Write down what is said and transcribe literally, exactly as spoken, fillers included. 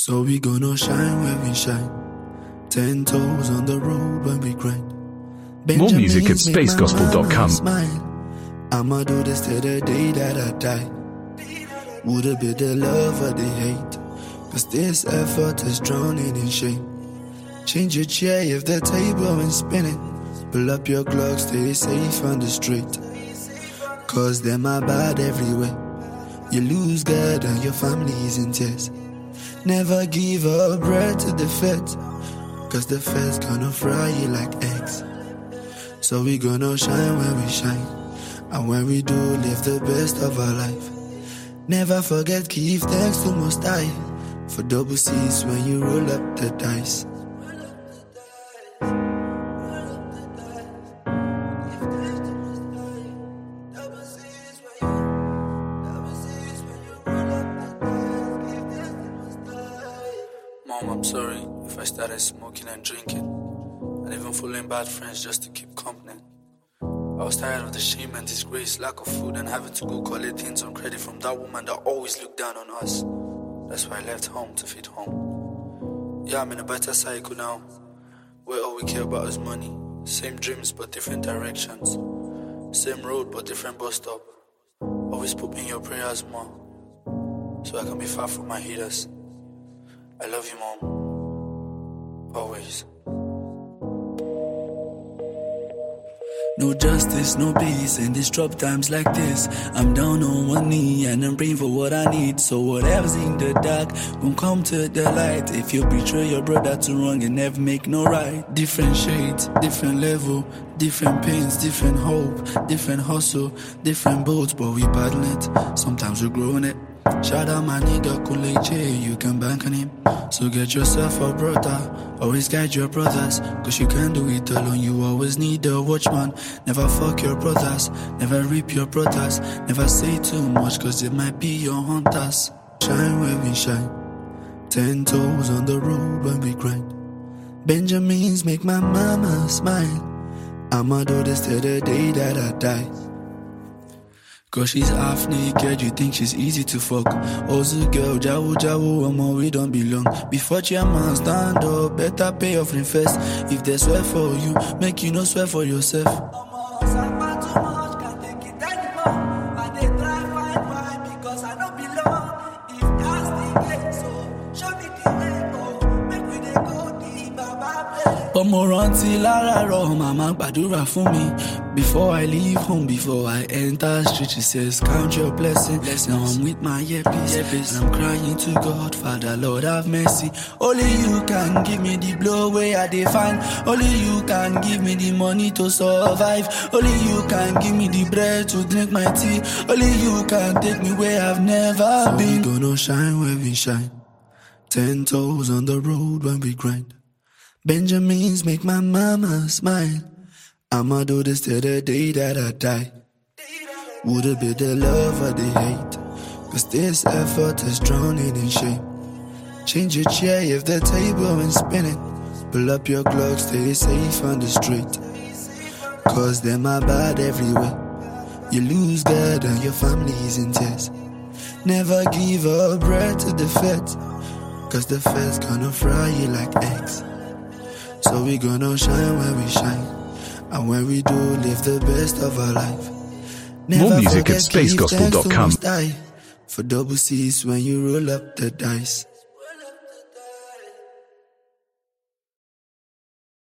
So we gonna shine where we shine. Ten toes on the road when we grind. More music at space gospel dot com. I'ma do this till the day that I die. Would it be the love or the hate? Cause this effort is drowning in shame. Change your chair if the table ain't spinning. Pull up your Glock, stay safe on the street. Cause them are bad everywhere. You lose God and your family is in tears. Never give up bread to the feds. Cause the feds gonna fry you like eggs. So we gonna shine when we shine. And when we do, live the best of our life. Never forget, give thanks to Most High. For double C's when you roll up the dice. Mom, I'm sorry if I started smoking and drinking, and even following bad friends just to keep company. I was tired of the shame and disgrace, lack of food, and having to go collect things on credit from that woman that always looked down on us. That's why I left home to feed home. Yeah, I'm in a better cycle now, where all we care about is money. Same dreams but different directions. Same road but different bus stop. Always put me in your prayers more, so I can be far from my haters. I love you, Mom. Always. No justice, no peace in these troubled times like this. I'm down on one knee and I'm praying for what I need. So whatever's in the dark won't come to the light. If you betray your brother to wrong and never make no right. Different shades, different level, different pains, different hope, different hustle, different boats, but we paddle it. Sometimes we're growing it. Shout out my nigga Kuleche, you can bank on him. So get yourself a brother, always guide your brothers. Cause you can't do it alone, you always need a watchman. Never fuck your brothers, never rip your brothers. Never say too much cause it might be your hunters. Shine where we shine, ten toes on the road when we grind. Benjamins make my mama smile. I'ma do this till the day that I die. Cause she's half naked, you think she's easy to fuck. Ozu girl, jawu jawu, omo, we don't belong. Before chairman stand up, better pay off in first. If they swear for you, make you no swear for yourself. Ọmọ rántí láràárọ̀ màmá gbàdúrà fún mi. Before I leave home, before I enter street, she says, count your blessings. Now I'm with my earpiece, and I'm crying to God, Father, Lord have mercy. Only you can give me the blow where I define. Only you can give me the money to survive. Only you can give me the bread to drink my tea. Only you can take me where I've never so been. We gonna shine where we shine. Ten toes on the road when we grind. Benjamins make my mama smile. I'ma do this till the day that I die. Would it be the love or the hate? Cause this effort is drowning in shame. Change your chair if the table ain't spinning. Pull up your Glock, stay safe on the street. Cause them are bad everywhere. You lose God and your family is in tears. Never give up bread to the feds. Cause the feds gonna fry you like eggs. So we gonna shine when we shine. And when we do, live the best of our life. Never More music at space gospel dot com. For double C's when you roll up the dice.